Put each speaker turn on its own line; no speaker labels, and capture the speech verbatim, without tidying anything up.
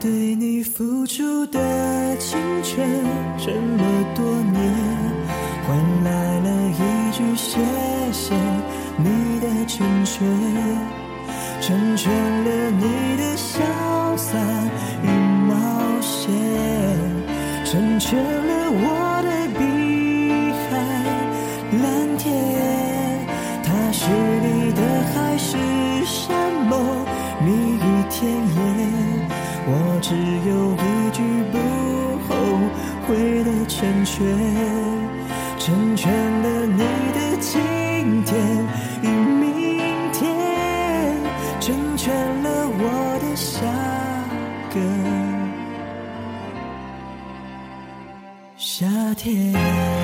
对你付出的青春，这么多年换来了一句谢谢你的成全，成全了你的潇洒与冒险，成全了我的碧海蓝天。它是你的海誓山盟，蜜语甜言，我只有一句不后悔的成全，成全了你的今天与明天，成全了我的下个夏天。